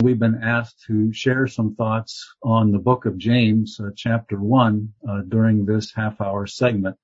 We've been asked to share some thoughts on the book of James, chapter 1, during this half-hour segment.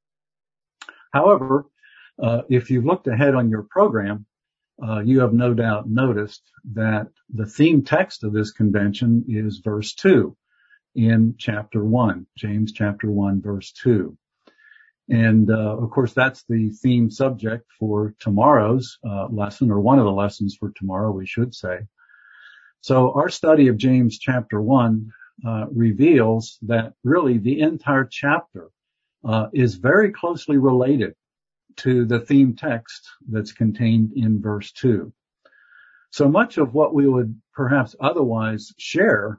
However, if you've looked ahead on your program, you have no doubt noticed that the theme text of this convention is verse 2 in chapter 1, James chapter 1, verse 2. And, of course, that's the theme subject for tomorrow's lesson, or one of the lessons for tomorrow, we should say. So our study of James chapter 1 reveals that really the entire chapter is very closely related to the theme text that's contained in verse 2. So much of what we would perhaps otherwise share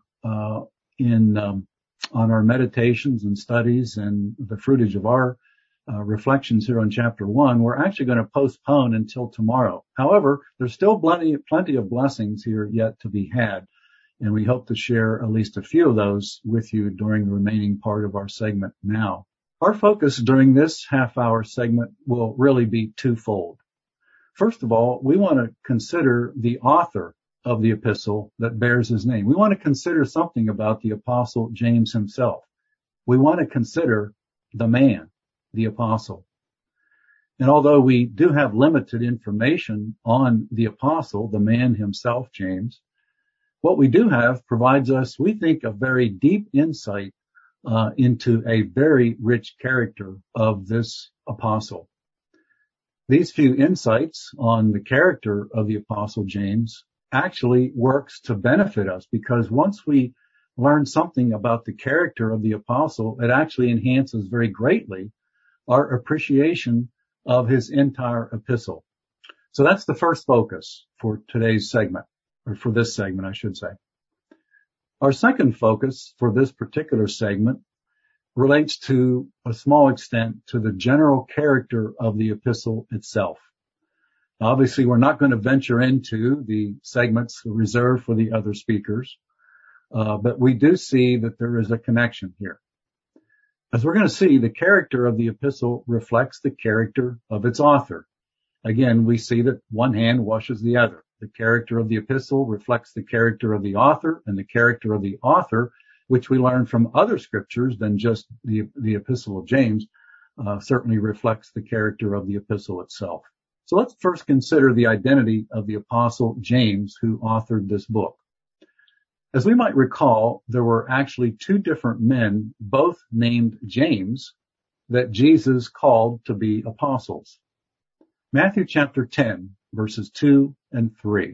on our meditations and studies and the fruitage of our reflections here on chapter 1, we're actually going to postpone until tomorrow. However, there's still plenty of blessings here yet to be had, and we hope to share at least a few of those with you during the remaining part of our segment now. Our focus during this half-hour segment will really be twofold. First of all, we want to consider the author of the epistle that bears his name. We want to consider something about the apostle James himself. We want to consider the man, the apostle. And although we do have limited information on the apostle, the man himself, James, what we do have provides us, we think, a very deep insight into a very rich character of this apostle. These few insights on the character of the apostle James actually works to benefit us, because once we learn something about the character of the apostle, it actually enhances very greatly our appreciation of his entire epistle. So that's the first focus for today's segment, or for this segment, I should say. Our second focus for this particular segment relates to a small extent to the general character of the epistle itself. Obviously, we're not going to venture into the segments reserved for the other speakers, but we do see that there is a connection here. As we're going to see, the character of the epistle reflects the character of its author. Again, we see that one hand washes the other. The character of the epistle reflects the character of the author, and the character of the author, which we learn from other scriptures than just the epistle of James, certainly reflects the character of the epistle itself. So let's first consider the identity of the apostle James, who authored this book. As we might recall, there were actually two different men, both named James, that Jesus called to be apostles. Matthew chapter 10, verses 2 and 3.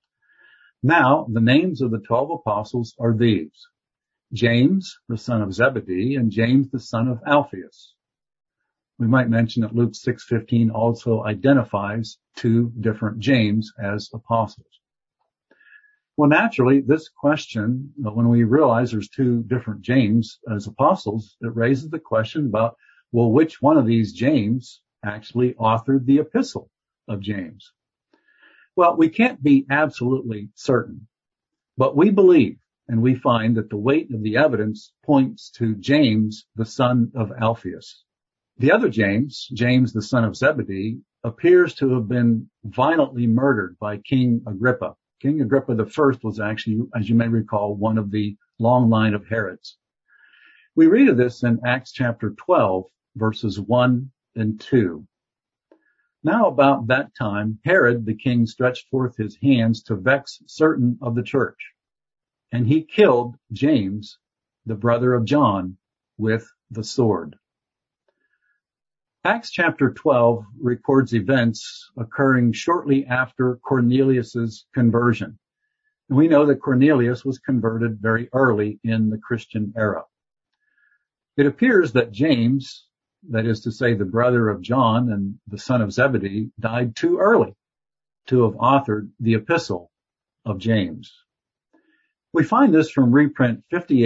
Now, the names of the 12 apostles are these: James, the son of Zebedee, and James, the son of Alphaeus. We might mention that Luke 6:15 also identifies two different James as apostles. Well, naturally, this question, when we realize there's two different James as apostles, it raises the question about, well, which one of these James actually authored the epistle of James? Well, we can't be absolutely certain, but we believe and we find that the weight of the evidence points to James, the son of Alphaeus. The other James, James, the son of Zebedee, appears to have been violently murdered by King Agrippa. King Agrippa I was actually, as you may recall, one of the long line of Herods. We read of this in Acts chapter 12, verses 1 and 2. Now about that time, Herod the king stretched forth his hands to vex certain of the church, and he killed James, the brother of John, with the sword. Acts chapter 12 records events occurring shortly after Cornelius's conversion. And we know that Cornelius was converted very early in the Christian era. It appears that James, that is to say the brother of John and the son of Zebedee, died too early to have authored the epistle of James. We find this from reprint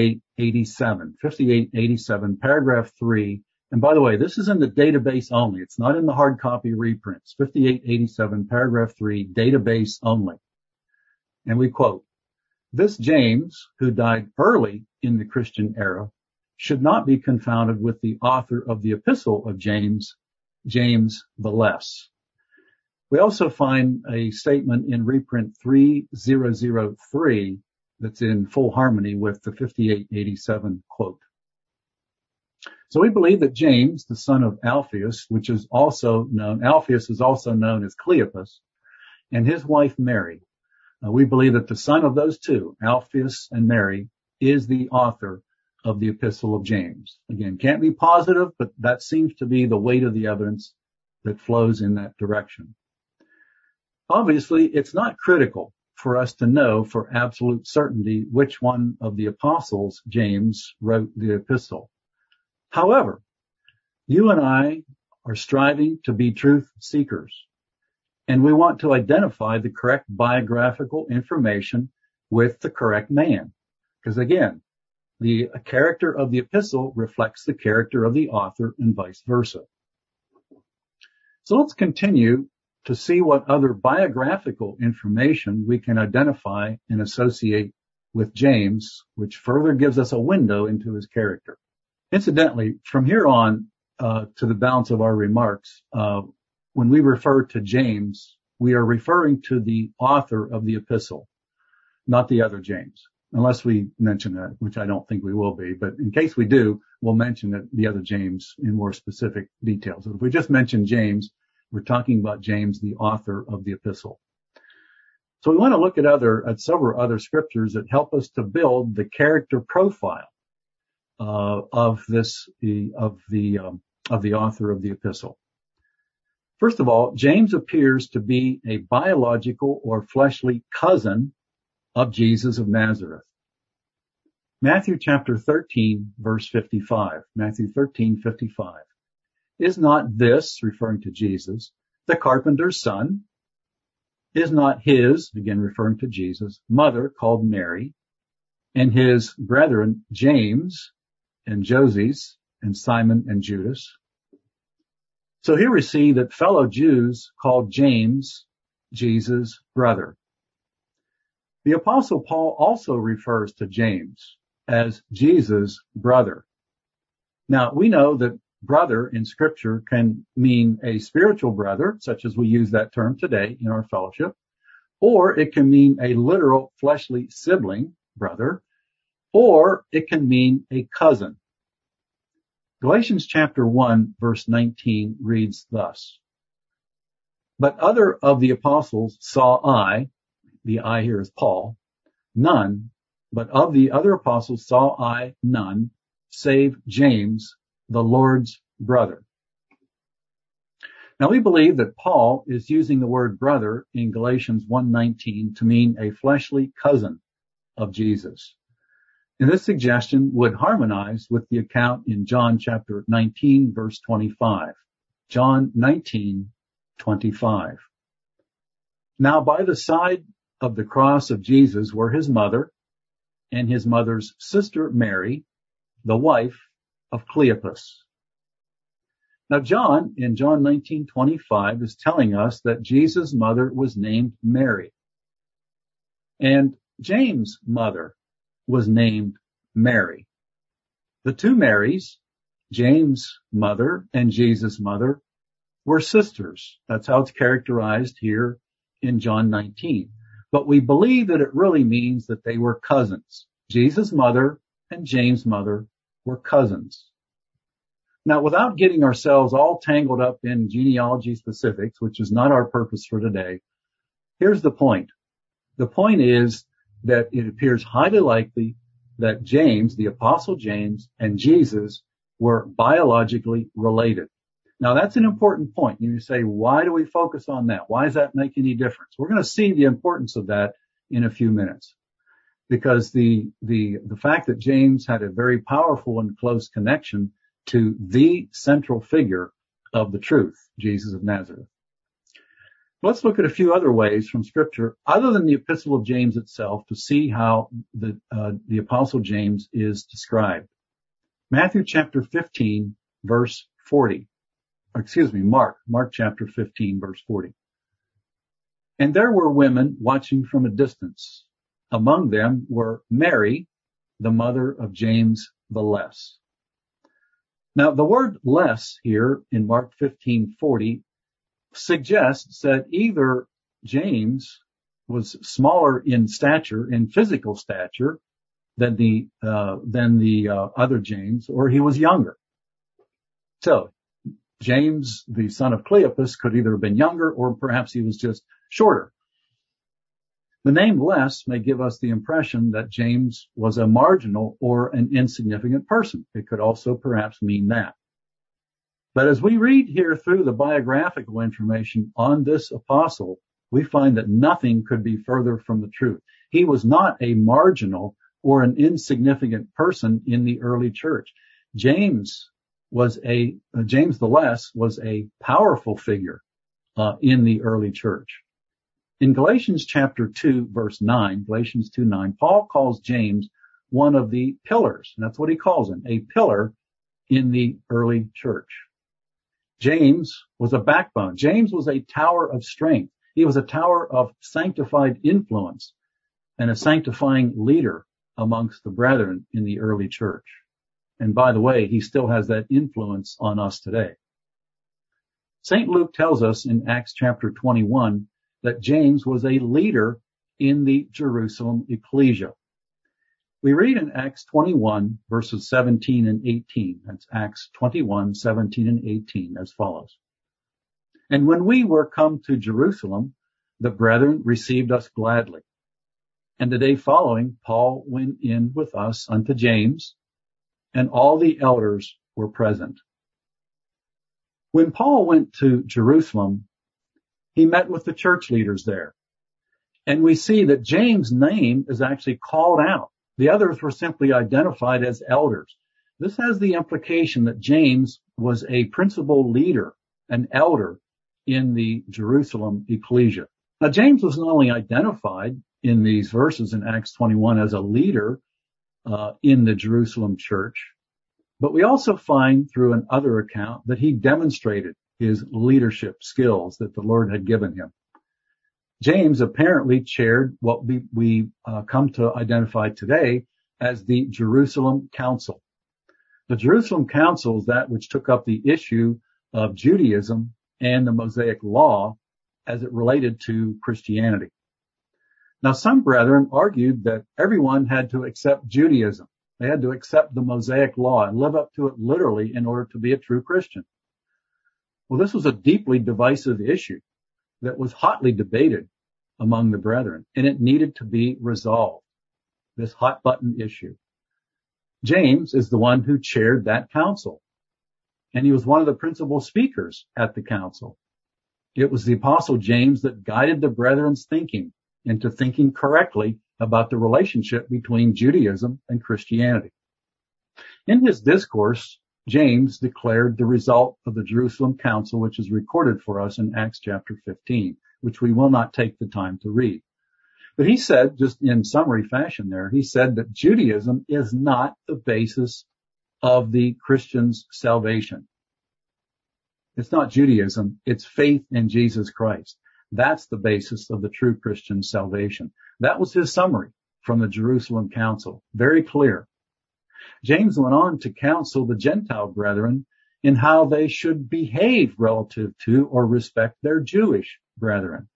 5887, paragraph 3. And by the way, this is in the database only. It's not in the hard copy reprints. 5887, paragraph 3, database only. And we quote, "This James, who died early in the Christian era, should not be confounded with the author of the epistle of James, James the Less." We also find a statement in reprint 3003 that's in full harmony with the 5887 quote. So we believe that James, the son of Alphaeus, Alphaeus is also known as Cleopas, and his wife Mary, we believe that the son of those two, Alphaeus and Mary, is the author of the Epistle of James. Again, can't be positive, but that seems to be the weight of the evidence that flows in that direction. Obviously, it's not critical for us to know for absolute certainty which one of the apostles James wrote the epistle. However, you and I are striving to be truth seekers, and we want to identify the correct biographical information with the correct man. Because again, the character of the epistle reflects the character of the author and vice versa. So let's continue to see what other biographical information we can identify and associate with James, which further gives us a window into his character. Incidentally, from here on to the balance of our remarks, when we refer to James, we are referring to the author of the epistle, not the other James, unless we mention that, which I don't think we will be. But in case we do, we'll mention the other James in more specific details. If we just mention James, we're talking about James, the author of the epistle. So we want to look at several other scriptures that help us to build the character profile of the author of the epistle. First of all, James appears to be a biological or fleshly cousin of Jesus of Nazareth. Matthew chapter 13, verse 55. Matthew 13:55. Is not this, referring to Jesus, the carpenter's son? Is not his, again referring to Jesus, mother called Mary, and his brethren James and Joses and Simon and Judas? So here we see that fellow Jews called James Jesus' brother. The Apostle Paul also refers to James as Jesus' brother. Now, we know that brother in Scripture can mean a spiritual brother, such as we use that term today in our fellowship, or it can mean a literal fleshly sibling, brother, or it can mean a cousin. Galatians chapter 1, verse 19 reads thus: But other of the apostles saw I, the I here is Paul, none, but of the other apostles saw I none, save James, the Lord's brother. Now we believe that Paul is using the word brother in Galatians 1:19 to mean a fleshly cousin of Jesus. And this suggestion would harmonize with the account in John chapter 19, verse 25. John 19:25. Now by the side of the cross of Jesus were his mother and his mother's sister Mary, the wife of Cleopas. Now John, in John 19:25, is telling us that Jesus' mother was named Mary. And James' mother was named Mary. The two Marys, James' mother and Jesus' mother, were sisters. That's how it's characterized here in John 19. But we believe that it really means that they were cousins. Jesus' mother and James' mother were cousins. Now, without getting ourselves all tangled up in genealogy specifics, which is not our purpose for today, here's the point. The point is that it appears highly likely that James, the Apostle James, and Jesus were biologically related. Now, that's an important point. You say, why do we focus on that? Why does that make any difference? We're going to see the importance of that in a few minutes. Because the fact that James had a very powerful and close connection to the central figure of the truth, Jesus of Nazareth. Let's look at a few other ways from Scripture, other than the Epistle of James itself, to see how the Apostle James is described. Matthew chapter 15, verse 40. Mark chapter 15, verse 40. And there were women watching from a distance. Among them were Mary, the mother of James the Less. Now, the word less here in Mark 15:40 suggests that either James was smaller in stature, in physical stature, than the other James, or he was younger. So James, the son of Cleopas, could either have been younger or perhaps he was just shorter. The name less may give us the impression that James was a marginal or an insignificant person. It could also perhaps mean that. But as we read here through the biographical information on this apostle, we find that nothing could be further from the truth. He was not a marginal or an insignificant person in the early church. James the Less was a powerful figure in the early church. In Galatians chapter 2, verse 9, Galatians 2:9, Paul calls James one of the pillars. And that's what he calls him, a pillar in the early church. James was a backbone. James was a tower of strength. He was a tower of sanctified influence and a sanctifying leader amongst the brethren in the early church. And by the way, he still has that influence on us today. St. Luke tells us in Acts chapter 21 that James was a leader in the Jerusalem ecclesia. We read in Acts 21 verses 17 and 18. That's Acts 21, 17 and 18 as follows. And when we were come to Jerusalem, the brethren received us gladly. And the day following, Paul went in with us unto James, and all the elders were present. When Paul went to Jerusalem, he met with the church leaders there. And we see that James' name is actually called out. The others were simply identified as elders. This has the implication that James was a principal leader, an elder in the Jerusalem ecclesia. Now, James was not only identified in these verses in Acts 21 as a leader in the Jerusalem church, but we also find through another account that he demonstrated his leadership skills that the Lord had given him. James apparently chaired what we come to identify today as the Jerusalem Council. The Jerusalem Council is that which took up the issue of Judaism and the Mosaic Law as it related to Christianity. Now, some brethren argued that everyone had to accept Judaism. They had to accept the Mosaic Law and live up to it literally in order to be a true Christian. Well, this was a deeply divisive issue that was hotly debated among the brethren, and it needed to be resolved, this hot button issue. James is the one who chaired that council, and he was one of the principal speakers at the council. It was the Apostle James that guided the brethren's thinking into thinking correctly about the relationship between Judaism and Christianity. In his discourse, James declared the result of the Jerusalem Council, which is recorded for us in Acts chapter 15, which we will not take the time to read. But he said, just in summary fashion there, he said that Judaism is not the basis of the Christian's salvation. It's not Judaism, it's faith in Jesus Christ. That's the basis of the true Christian salvation. That was his summary from the Jerusalem Council. Very clear. James went on to counsel the Gentile brethren in how they should behave relative to or respect their Jewish brethren.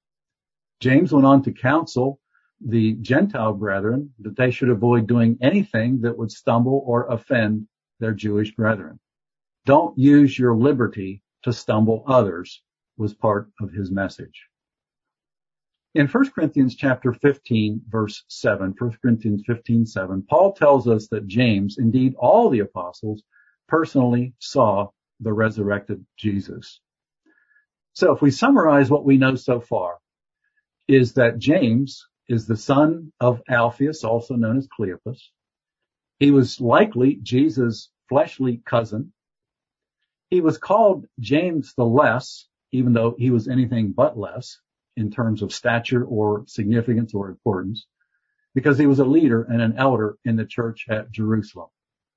James went on to counsel the Gentile brethren that they should avoid doing anything that would stumble or offend their Jewish brethren. Don't use your liberty to stumble others was part of his message. In 1 Corinthians chapter 15, verse 7, 1 Corinthians 15:7, Paul tells us that James, indeed all the apostles, personally saw the resurrected Jesus. So if we summarize what we know so far, is that James is the son of Alphaeus, also known as Cleopas. He was likely Jesus' fleshly cousin. He was called James the Less, even though he was anything but less in terms of stature or significance or importance, because he was a leader and an elder in the church at Jerusalem.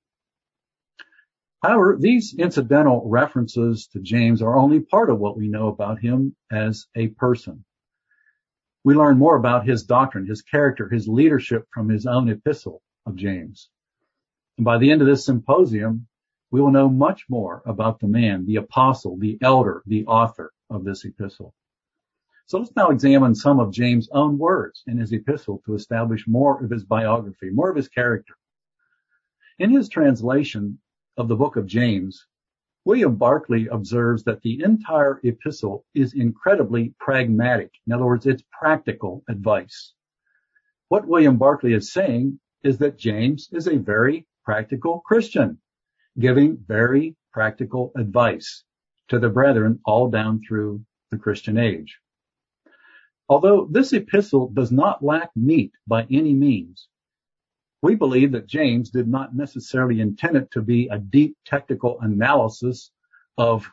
However, these incidental references to James are only part of what we know about him as a person. We learn more about his doctrine, his character, his leadership from his own epistle of James. And by the end of this symposium, we will know much more about the man, the apostle, the elder, the author of this epistle. So let's now examine some of James' own words in his epistle to establish more of his biography, more of his character. In his translation of the book of James, William Barclay observes that the entire epistle is incredibly pragmatic. In other words, it's practical advice. What William Barclay is saying is that James is a very practical Christian, giving very practical advice to the brethren all down through the Christian age. Although this epistle does not lack meat by any means, we believe that James did not necessarily intend it to be a deep technical analysis of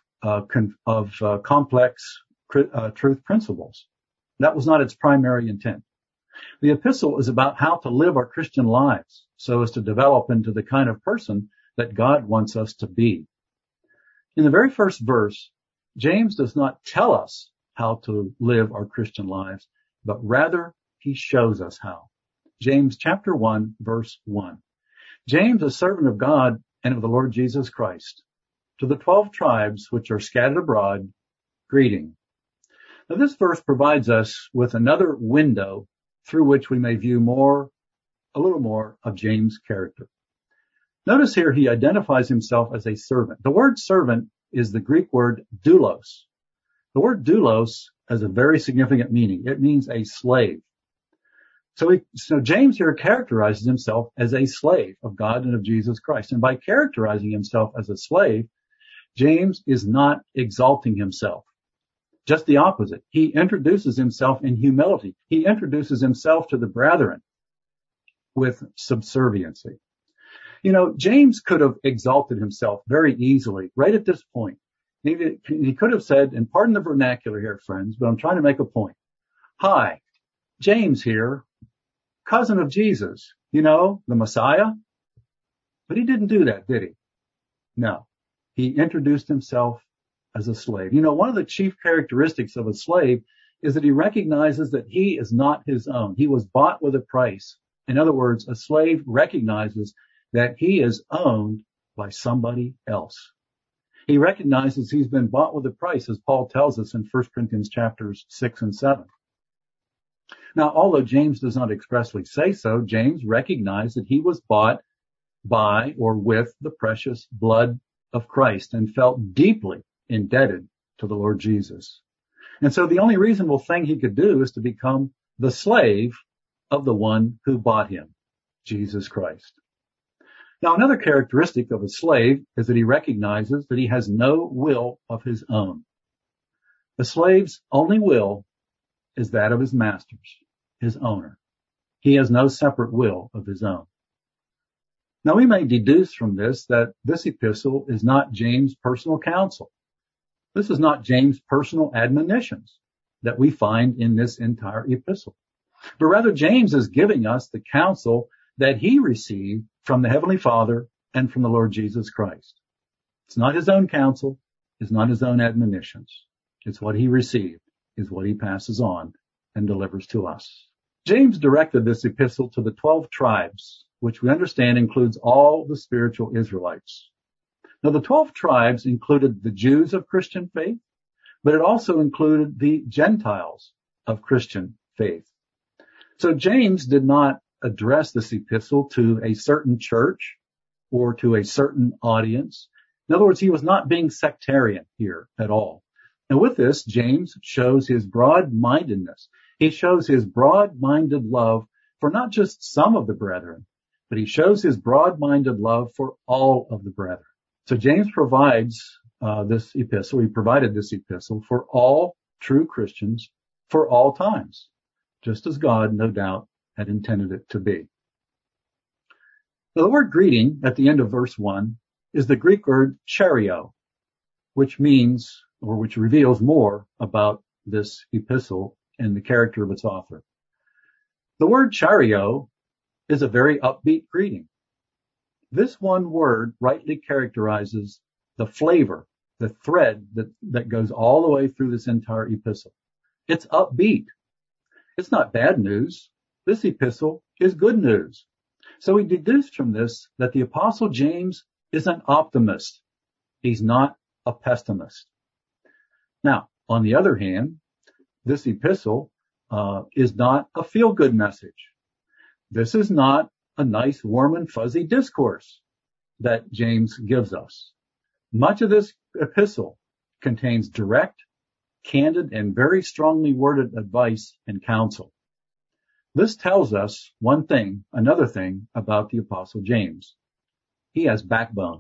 complex truth principles. That was not its primary intent. The epistle is about how to live our Christian lives so as to develop into the kind of person that God wants us to be. In the very first verse, James does not tell us how to live our Christian lives, but rather he shows us how. James chapter 1, verse 1. James, a servant of God and of the Lord Jesus Christ, to the 12 tribes which are scattered abroad, greeting. Now this verse provides us with another window through which we may view a little more of James' character. Notice here he identifies himself as a servant. The word servant is the Greek word doulos. The word doulos has a very significant meaning. It means a slave. So James here characterizes himself as a slave of God and of Jesus Christ. And by characterizing himself as a slave, James is not exalting himself. Just the opposite. He introduces himself in humility. He introduces himself to the brethren with subserviency. You know, James could have exalted himself very easily right at this point. He could have said, and pardon the vernacular here, friends, but I'm trying to make a point. Hi, James here, cousin of Jesus, you know, the Messiah. But he didn't do that, did he? No. He introduced himself as a slave. You know, one of the chief characteristics of a slave is that he recognizes that he is not his own. He was bought with a price. In other words, a slave recognizes that he is owned by somebody else. He recognizes he's been bought with a price, as Paul tells us in 1 Corinthians chapters 6 and 7. Now, although James does not expressly say so, James recognized that he was bought by or with the precious blood of Christ and felt deeply indebted to the Lord Jesus. And so the only reasonable thing he could do is to become the slave of the one who bought him, Jesus Christ. Now, another characteristic of a slave is that he recognizes that he has no will of his own. The slave's only will is that of his master's, his owner. He has no separate will of his own. Now, we may deduce from this that this epistle is not James' personal counsel. This is not James' personal admonitions that we find in this entire epistle. But rather, James is giving us the counsel that he received from the Heavenly Father and from the Lord Jesus Christ. It's not his own counsel. It's not his own admonitions. It's what he received, is what he passes on and delivers to us. James directed this epistle to the 12 tribes, which we understand includes all the spiritual Israelites. Now, the 12 tribes included the Jews of Christian faith, but it also included the Gentiles of Christian faith. So James did not address this epistle to a certain church or to a certain audience. In other words, he was not being sectarian here at all. And with this, James shows his broad-mindedness. He shows his broad-minded love for not just some of the brethren, but he shows his broad-minded love for all of the brethren. So James provides this epistle. He provided this epistle for all true Christians for all times, just as God, no doubt, had intended it to be. Now, the word greeting at the end of verse 1 is the Greek word chario, which means, or which reveals more about this epistle and the character of its author. The word chario is a very upbeat greeting. This one word rightly characterizes the flavor, the thread that goes all the way through this entire epistle. It's upbeat. It's not bad news. This epistle is good news. So we deduce from this that the Apostle James is an optimist. He's not a pessimist. Now, On the other hand, this epistle is not a feel-good message. This is not a nice, warm, and fuzzy discourse that James gives us. Much of this epistle contains direct, candid, and very strongly worded advice and counsel. This tells us another thing about the Apostle James. He has backbone.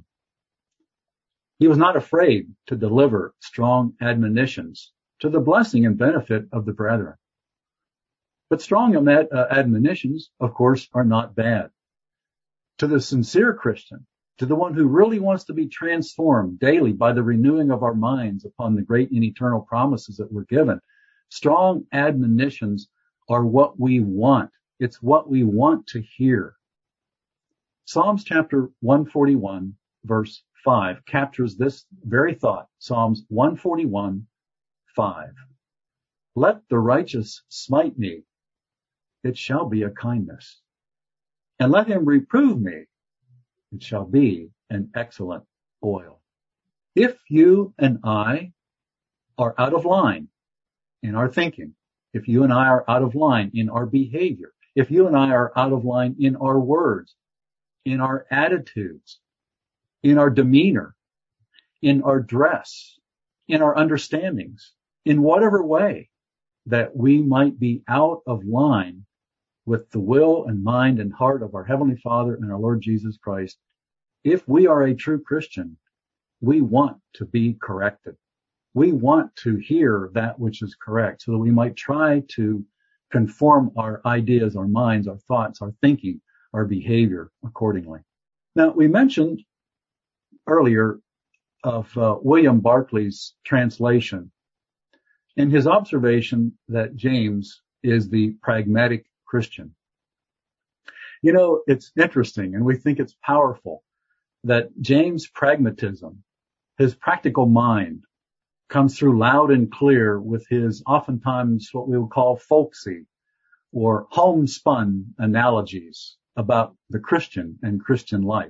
He was not afraid to deliver strong admonitions to the blessing and benefit of the brethren. But strong admonitions, of course, are not bad. To the sincere Christian, to the one who really wants to be transformed daily by the renewing of our minds upon the great and eternal promises that we're given, strong admonitions are what we want. It's what we want to hear. Psalms chapter 141, verse 5 captures this very thought. Psalms 141, 5. Let the righteous smite me, it shall be a kindness. And let him reprove me, it shall be an excellent oil. If you and I are out of line in our thinking, if you and I are out of line in our behavior, if you and I are out of line in our words, in our attitudes, in our demeanor, in our dress, in our understandings, in whatever way that we might be out of line with the will and mind and heart of our Heavenly Father and our Lord Jesus Christ, if we are a true Christian, we want to be corrected. We want to hear that which is correct so that we might try to conform our ideas, our minds, our thoughts, our thinking, our behavior accordingly. Now, we mentioned earlier of William Barclay's translation and his observation that James is the pragmatic Christian. You know, it's interesting, and we think it's powerful that James' pragmatism, his practical mind, comes through loud and clear with his oftentimes what we would call folksy or homespun analogies about the Christian and Christian life.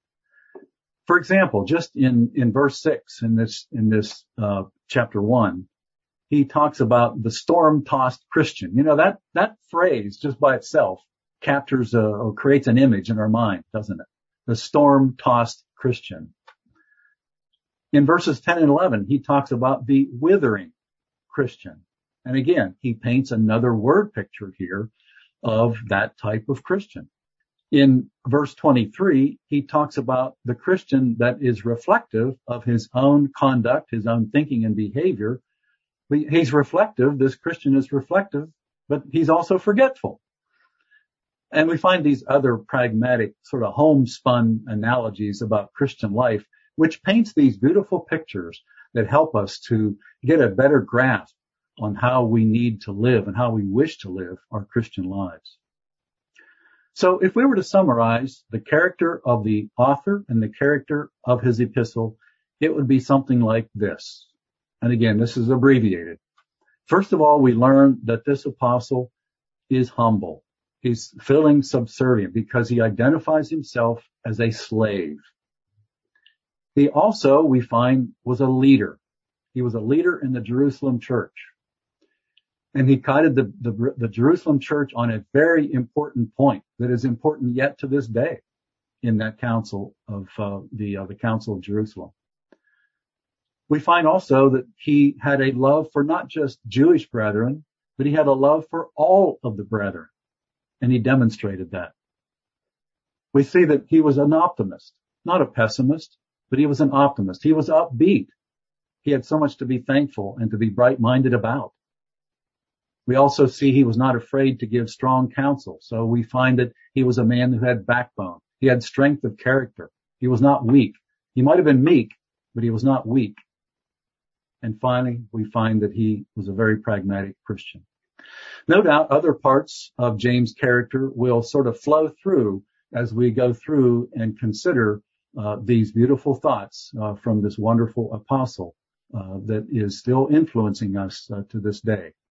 For example, just in verse 6 in this chapter 1, he talks about the storm-tossed Christian. You know, that phrase just by itself captures or creates an image in our mind, doesn't it? The storm-tossed Christian. In verses 10 and 11, he talks about the withering Christian. And again, he paints another word picture here of that type of Christian. In verse 23, he talks about the Christian that is reflective of his own conduct, his own thinking and behavior. He's reflective, this Christian is reflective, but he's also forgetful. And we find these other pragmatic sort of homespun analogies about Christian life, which paints these beautiful pictures that help us to get a better grasp on how we need to live and how we wish to live our Christian lives. So if we were to summarize the character of the author and the character of his epistle, it would be something like this. And again, this is abbreviated. First of all, we learn that this apostle is humble. He's feeling subservient because he identifies himself as a slave. He also, we find, was a leader. He was a leader in the Jerusalem church. And he guided the Jerusalem church on a very important point that is important yet to this day in that council of the Council of Jerusalem. We find also that he had a love for not just Jewish brethren, but he had a love for all of the brethren. And he demonstrated that. We see that he was an optimist, not a pessimist, but he was an optimist. He was upbeat. He had so much to be thankful and to be bright-minded about. We also see he was not afraid to give strong counsel. So we find that he was a man who had backbone. He had strength of character. He was not weak. He might have been meek, but he was not weak. And finally, we find that he was a very pragmatic Christian. No doubt other parts of James' character will sort of flow through as we go through and consider these beautiful thoughts from this wonderful apostle that is still influencing us to this day.